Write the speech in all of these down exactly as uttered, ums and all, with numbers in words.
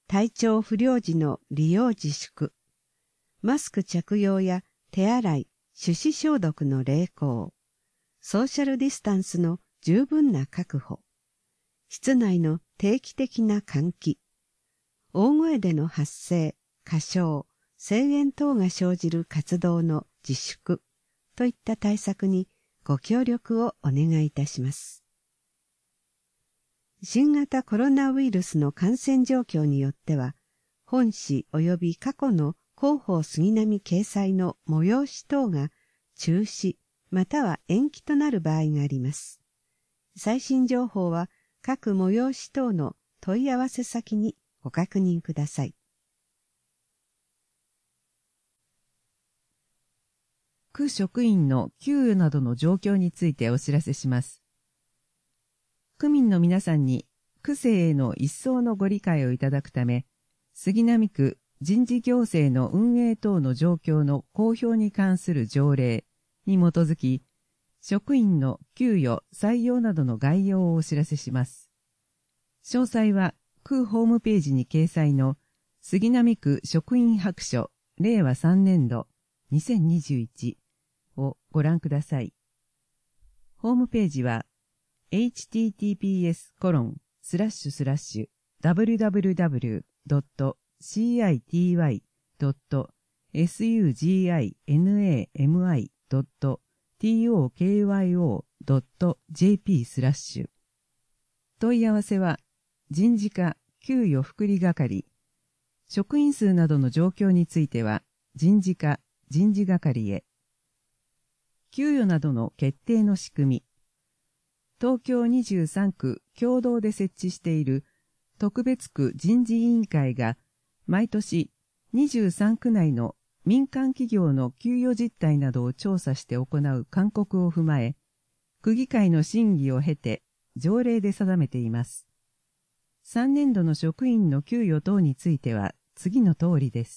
体調不良時の利用自粛、マスク着用や手洗い、手指消毒の励行、ソーシャルディスタンスの十分な確保、室内の定期的な換気、大声での発声、歌唱、声援等が生じる活動の自粛といった対策にご協力をお願いいたします。新型コロナウイルスの感染状況によっては、本誌及び過去の広報杉並掲載の催し等が中止または延期となる場合があります。最新情報は各催し等の問い合わせ先にご確認ください。 区職員の給与などの状況についてお知らせします。区民の皆さんに区政への一層のご理解をいただくため、杉並区人事行政の運営等の状況の公表に関する条例に基づき、職員の給与・採用などの概要をお知らせします。詳細は区ホームページに掲載の杉並区職員白書れいわさんねんどにせんにじゅういちをご覧ください。ホームページは エイチティーティーピーエスコロンスラッシュスラッシュダブリュダブリュダブリュドットシーアイティーワイドットエスユージーアイエヌエーエムアイドットティーオーケーワイオードットジェーピースラッシュ問い合わせは人事課給与福利係、職員数などの状況については人事課人事係へ。給与などの決定の仕組み。東京にじゅうさんく共同で設置している特別区人事委員会が毎年にじゅうさんく内の民間企業の給与実態などを調査して行う勧告を踏まえ、区議会の審議を経て条例で定めています。さんねんどの職員の給与等については次の通りです。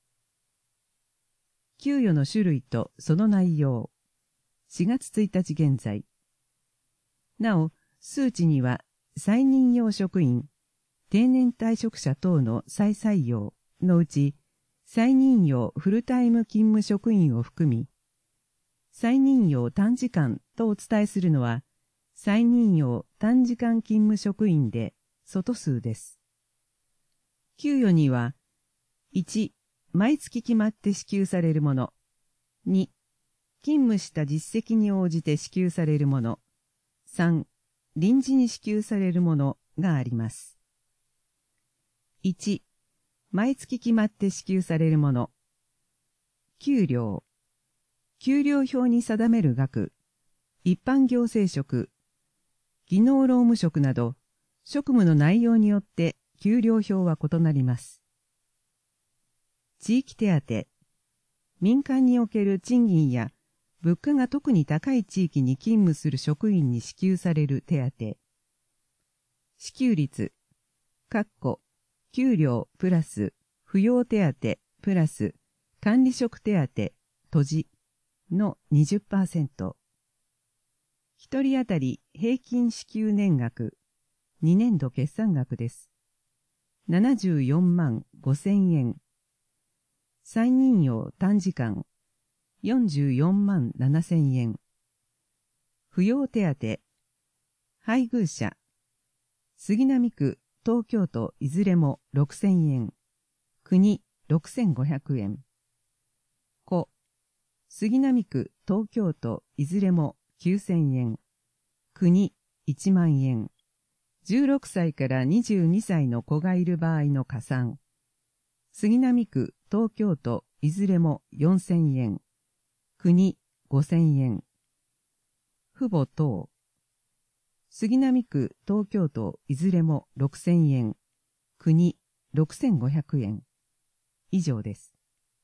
給与の種類とその内容。しがつついたち現在。なお、数値には再任用職員、定年退職者等の再採用のうち、再任用フルタイム勤務職員を含み、再任用短時間とお伝えするのは、再任用短時間勤務職員で相数です。給与には、いち、毎月決まって支給されるもの、に、勤務した実績に応じて支給されるもの、さん、臨時に支給されるものがあります。いち、毎月決まって支給されるもの。給料。給料表に定める額。一般行政職、技能労務職など、職務の内容によって給料表は異なります。地域手当。民間における賃金や物価が特に高い地域に勤務する職員に支給される手当。支給率。括弧給料プラス扶養手当プラス管理職手当閉じの にじゅっパーセント。一人当たり平均支給年額、にねんど決算額です。ななじゅうよんまんごせんえん。再任用短時間、よんじゅうよんまんななせんえん。扶養手当、配偶者、杉並区、東京都いずれもろくせんえん。国ろくせんごひゃくえん。子、杉並区、東京都いずれもきゅうせんえん。国いちまんえん。じゅうろくさいからにじゅうにさいの子がいる場合の加算。杉並区、東京都いずれもよんせんえん。国ごせんえん。父母等。杉並区、東京都いずれもろくせんえん。国ろくせんごひゃくえん。以上です。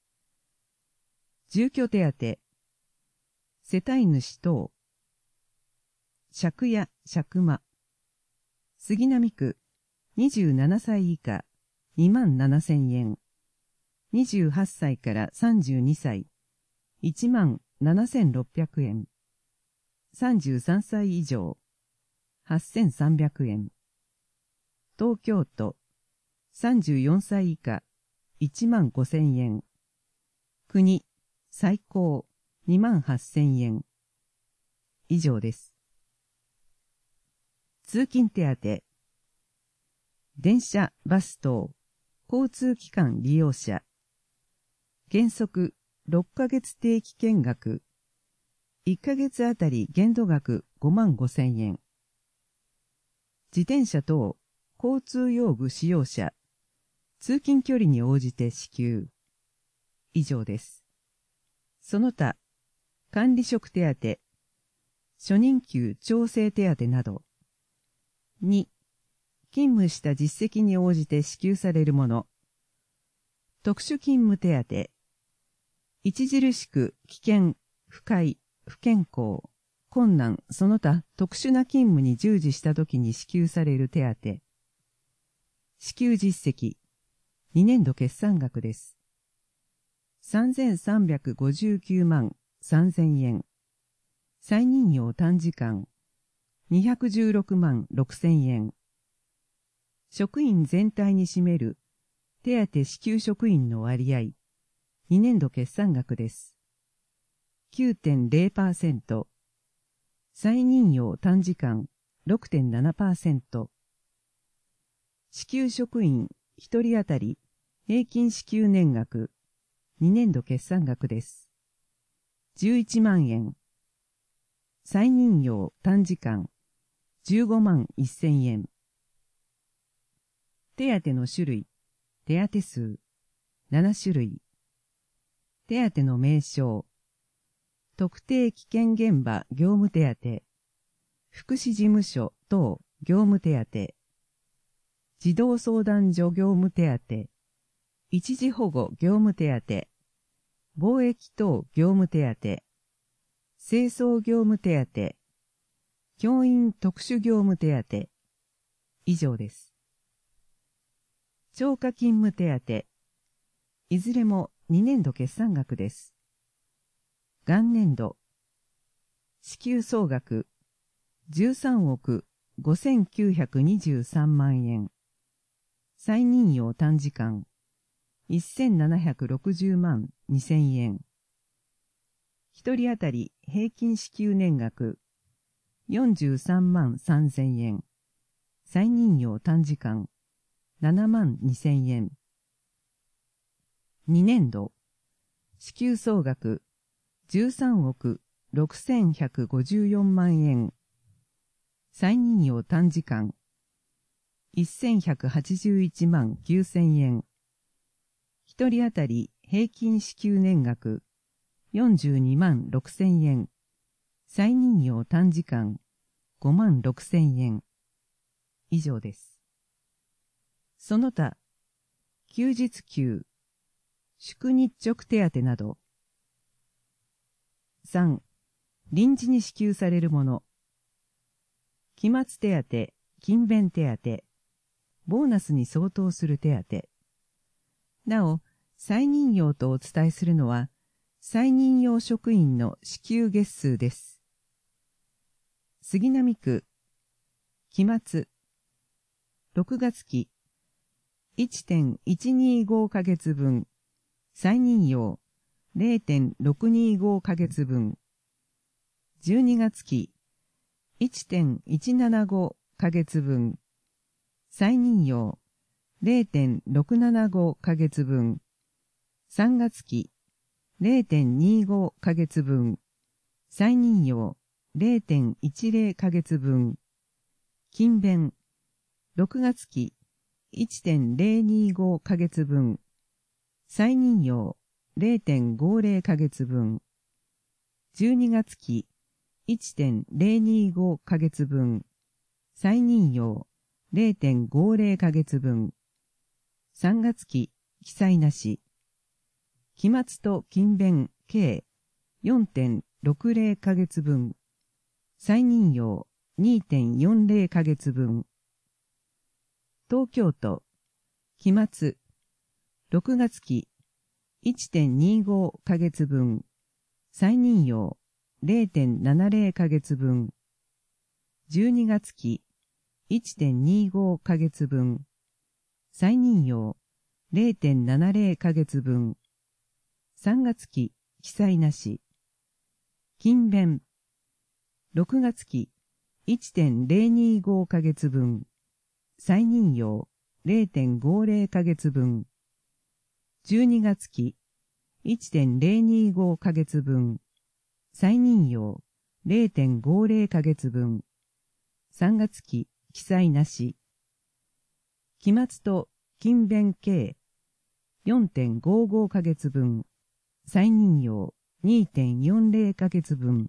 住居手当。世帯主等。借家、借間。杉並区、にじゅうななさい以下、にまんななせんえん。にじゅうはっさいからさんじゅうにさい、いちまんななせんろっぴゃくえん。さんじゅうさんさい以上、はっせんさんびゃくえん。東京都、 さんじゅうよんさい以下いちまんごせんえん。国、最高にまんはっせんえん。以上です。通勤手当。電車、バス等、交通機関利用者。原則ろっかげつ定期券額。いっかげつあたり限度額ごまんごせんえん。自転車等、交通用具使用者。通勤距離に応じて支給。以上です。その他、管理職手当、初任給調整手当など。に、勤務した実績に応じて支給されるもの。特殊勤務手当、著しく危険、不快、不健康、困難、その他特殊な勤務に従事したときに支給される手当。支給実績、にねんど決算額です。さんぜんさんびゃくごじゅうきゅうまんさんぜんえん。再任用短時間、にひゃくじゅうろくまんろくせんえん。職員全体に占める手当支給職員の割合、にねんど決算額です。きゅうてんれいパーセント。再任用短時間 ろくてんななパーセント。支給職員ひとり当たり平均支給年額、にねんど決算額です。じゅういちまんえん。再任用短時間じゅうごまんせんえん。手当の種類、手当数、ななしゅるい。手当の名称、特定危険現場業務手当、福祉事務所等業務手当、児童相談所業務手当、一時保護業務手当、貿易等業務手当、清掃業務手当、教員特殊業務手当、以上です。超過勤務手当、いずれもにねんど決算額です。元年度、支給総額じゅうさんおくごせんきゅうひゃくにじゅうさんまんえん。再任用短時間せんななひゃくろくじゅうまんにせんえん。ひとり当たり平均支給年額よんじゅうさんまんさんぜんえん。再任用短時間ななまんにせんえん。にねんど、支給総額じゅうさんおくろくせんひゃくごじゅうよんまんえん。再任用短時間せんひゃくはちじゅういちまんきゅうせんえん。ひとり当たり平均支給年額よんじゅうにまんろくせんえん。再任用短時間ごまんろくせんえん。以上です。その他、休日給、祝日直手当など。さん、臨時に支給されるもの。期末手当、勤勉手当、ボーナスに相当する手当。なお、再任用とお伝えするのは、再任用職員の支給月数です。杉並区、期末、ろくがつき、いってんいちにごかげつぶん、再任用 れいてんろくにごかげつぶん、じゅうにがつき、いってんいちななごかげつぶん、再任用 れいてんろくななごかげつぶん、さんがつき れいてんにごかげつぶん、再任用 れいてんいちぜろかげつぶん、勤勉ろくがつき いってんぜろにごかげつぶん、再任用 れいてんごぜろかげつぶん、じゅうにがつき いってんぜろにごかげつぶん、再任用 れいてんごぜろかげつぶん、さんがつき記載なし、期末と勤勉計 よんてんろくぜろかげつぶん、再任用 にてんよんぜろかげつぶん。東京都、期末、ろくがつき いってんにごかげつぶん、再任用 れいてんななぜろかげつぶん、じゅうにがつき いってんにごかげつぶん、 再任用 れいてんななぜろ ヶ月分。さんがつ期記載なし。勤勉ろくがつ期 いってんぜろにご ヶ月分。再任用 れいてんごぜろ ヶ月分。じゅうにがつ期 いってんぜろにご ヶ月分。再任用 れいてんごぜろ ヶ月分。さんがつ期記載なし。期末と勤勉計 よんてんごご ヶ月分。再任用 にてんよんぜろ ヶ月分。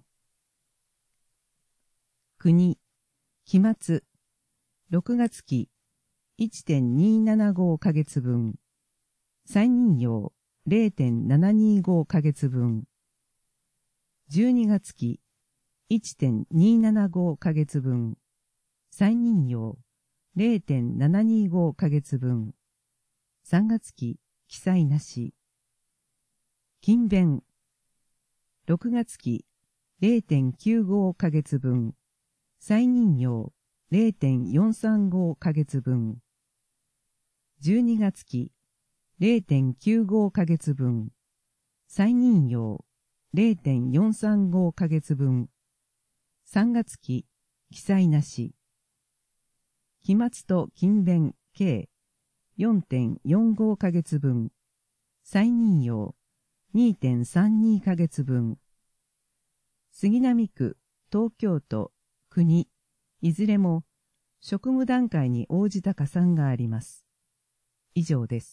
国、期末、ろくがつ期 いってんにななご ヶ月分。再任用 れいてんななにご ヶ月分。じゅうにがつ期 いってんにななご ヶ月分。再任用 れいてんななにご ヶ月分。さんがつ期記載なし。勤勉ろくがつ期 れいてんきゅうご ヶ月分。再任用 れいてんよんさんご ヶ月分。じゅうにがつ期 れいてんきゅうご ヶ月分。再任用 れいてんよんさんご ヶ月分。さんがつ期記載なし。期末と勤勉計 よんてんよんご ヶ月分。再任用 にてんさんに ヶ月分。杉並区、東京都、国、いずれも職務段階に応じた加算があります。以上です。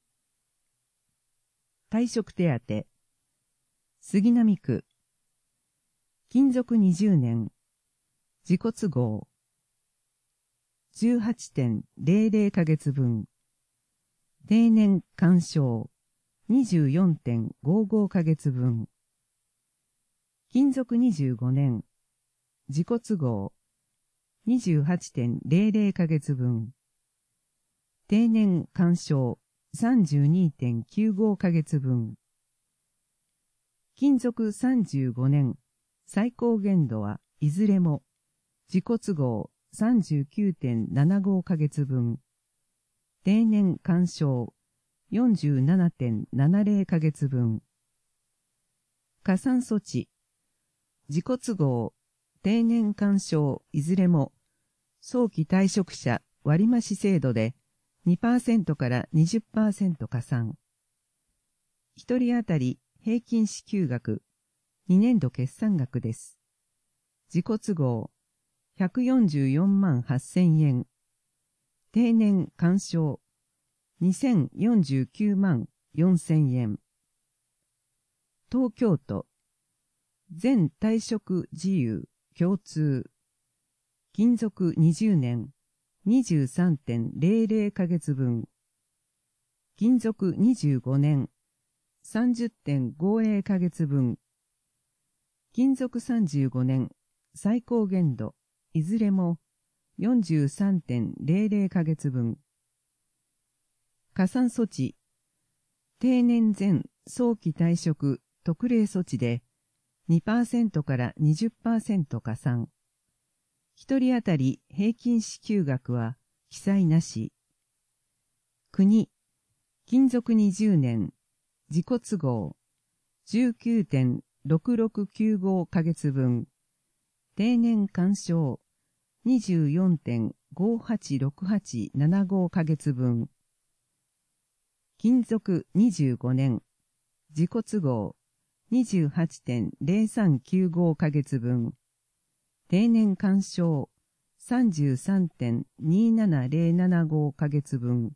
退職手当。杉並区。勤続にじゅうねん。自己都合。じゅうはちてんぜろぜろ ヶ月分。定年干渉。にじゅうよんてんごご ヶ月分。勤続にじゅうごねん。自己都合。にじゅうはちてんぜろぜろ ヶ月分。定年干渉。さんじゅうにてんきゅうご ヶ月分。勤続さんじゅうごねん。最高限度はいずれも自己都合 さんじゅうきゅうてんななご ヶ月分。定年干渉 よんじゅうななてんななぜろ ヶ月分。加算措置。自己都合、定年干渉いずれも早期退職者割増制度で にパーセント から にじゅっパーセント 加算。ひとり当たり平均支給額、にねん度決算額です。自己都合、ひゃくよんじゅうよんまんはっせんえん。定年干渉、にせんよんじゅうきゅうまんよんせんえん。東京都、全退職自由共通。勤続にじゅうねん。にじゅうさんてんぜろぜろ ヶ月分。勤続にじゅうごねん。さんじゅってんごぜろ ヶ月分。勤続さんじゅうごねん。最高限度、いずれも よんじゅうさんてんぜろぜろ ヶ月分。加算措置。定年前早期退職特例措置で にパーセント から にじゅっパーセント 加算。ひとり当たり平均支給額は記載なし。国、勤続にじゅうねん、自己都合、じゅうきゅうてんろくろくきゅうご ヶ月分、定年干渉、にじゅうよんてんごはちろくはちななご ヶ月分、勤続にじゅうごねん、自己都合、にじゅうはちてんぜろさんきゅうご ヶ月分、定年干渉 さんじゅうさんてんにななぜろななご ヶ月分。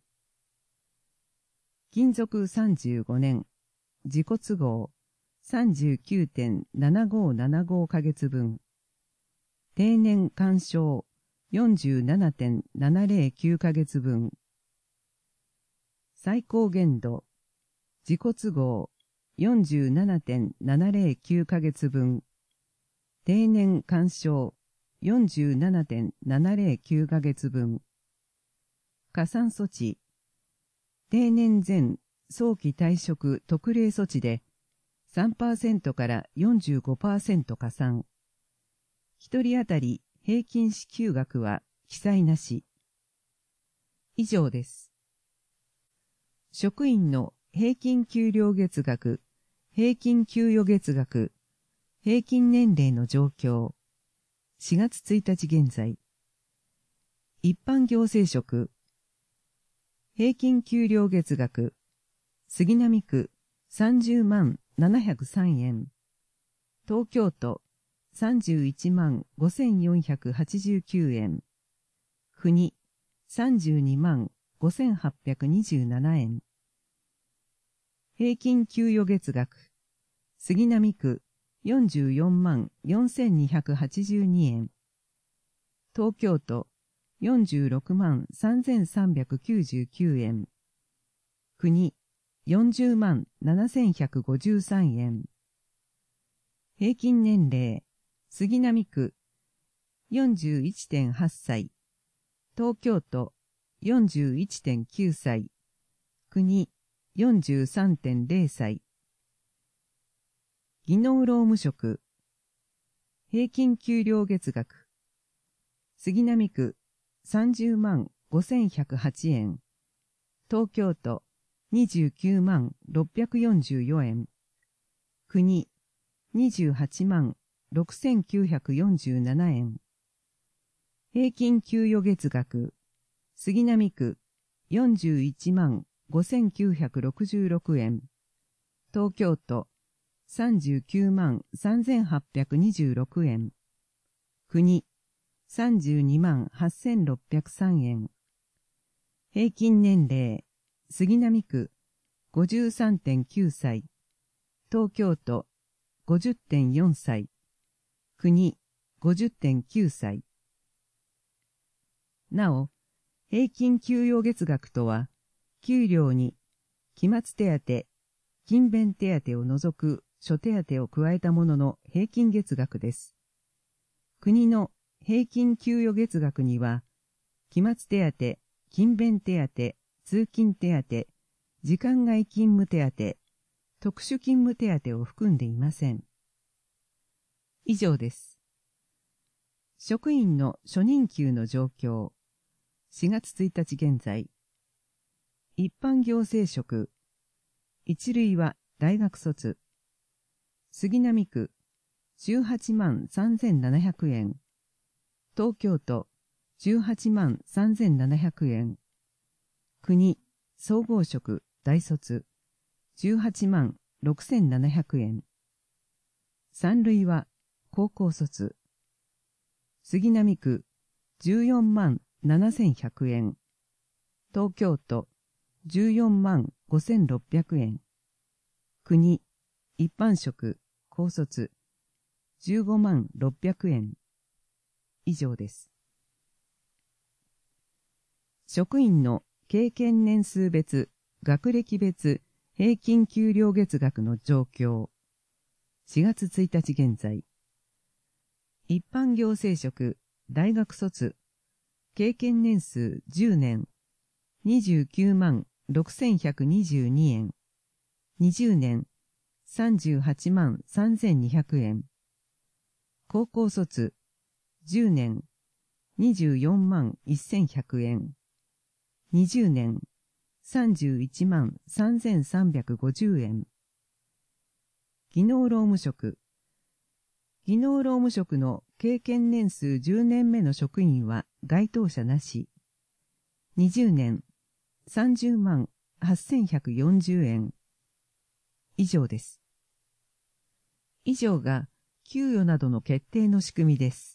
勤続さんじゅうごねん、自己都合 さんじゅうきゅうてんななごななご ヶ月分。定年干渉 よんじゅうななてんななぜろきゅう ヶ月分。最高限度、自己都合 よんじゅうななてんななぜろきゅう ヶ月分。定年干渉 よんじゅうななてんななぜろきゅう ヶ月分。加算措置。定年前早期退職特例措置で さんパーセント から よんじゅうごパーセント 加算。ひとり当たり平均支給額は記載なし。以上です。 職員の平均給料月額、平均給与月額、平均年齢の状況。しがつついたち現在。一般行政職。平均給料月額。杉並区さんじゅうまんななひゃくさんえん。東京都さんじゅういちまんごせんよんひゃくはちじゅうきゅうえん。国さんじゅうにまんごせんはっぴゃくにじゅうななえん。平均給与月額。杉並区よんじゅうよんまんよんせんにひゃくはちじゅうにえん。東京都よんじゅうろくまんさんぜんさんびゃくきゅうじゅうきゅうえん。国よんじゅうまんななせんひゃくごじゅうさんえん。平均年齢、杉並区 よんじゅういってんはっさい、東京都 よんじゅういってんきゅうさい、国 よんじゅうさんてんぜろさい。技能労務職、平均給料月額、杉並区さんじゅうまんごせんひゃくはちえん、東京都にじゅうきゅうまんろっぴゃくよんじゅうよえん、国にじゅうはちまんろくせんきゅうひゃくよんじゅうななえん。平均給与月額、杉並区よんじゅういちまんごせんきゅうひゃくろくじゅうろくえん、東京都さんじゅうきゅうまんさんぜんはっぴゃくにじゅうろくえん、国さんじゅうにまんはっせんろっぴゃくさんえん。平均年齢、杉並区ごじゅうさんてんきゅうさい、東京都ごじゅってんよんさい、国ごじゅってんきゅうさい。なお、平均給与月額とは、給料に期末手当、勤勉手当を除く諸手当を加えたものの平均月額です。国の平均給与月額には、期末手当、勤勉手当、通勤手当、時間外勤務手当、特殊勤務手当を含んでいません。以上です。職員の初任給の状況。しがつついたち現在。一般行政職。一類は大学卒。杉並区じゅうはちまんさんぜんななひゃくえん。東京都じゅうはちまんさんぜんななひゃくえん。国総合職大卒じゅうはちまんろくせんななひゃくえん。三類は高校卒。杉並区じゅうよんまんななせんひゃくえん。東京都じゅうよんまんごせんろっぴゃくえん。国一般職高卒じゅうごまんろっぴゃくえん。以上です。職員の経験年数別、学歴別、平均給料月額の状況。しがつついたち現在。一般行政職、大学卒、経験年数じゅうねん、にじゅうきゅうまんろくせんひゃくにじゅうにえん、にじゅうねん、さんじゅうはちまんさんぜんにひゃくえん。高校卒、じゅうねん、にじゅうよんまんせんひゃくえん、にじゅうねん、さんじゅういちまんさんぜんさんびゃくごじゅうえん。技能労務職。技能労務職の経験年数じゅうねんめの職員は該当者なし。にじゅうねん、さんじゅうまんはっせんひゃくよんじゅうえん。以上です。以上が給与などの決定の仕組みです。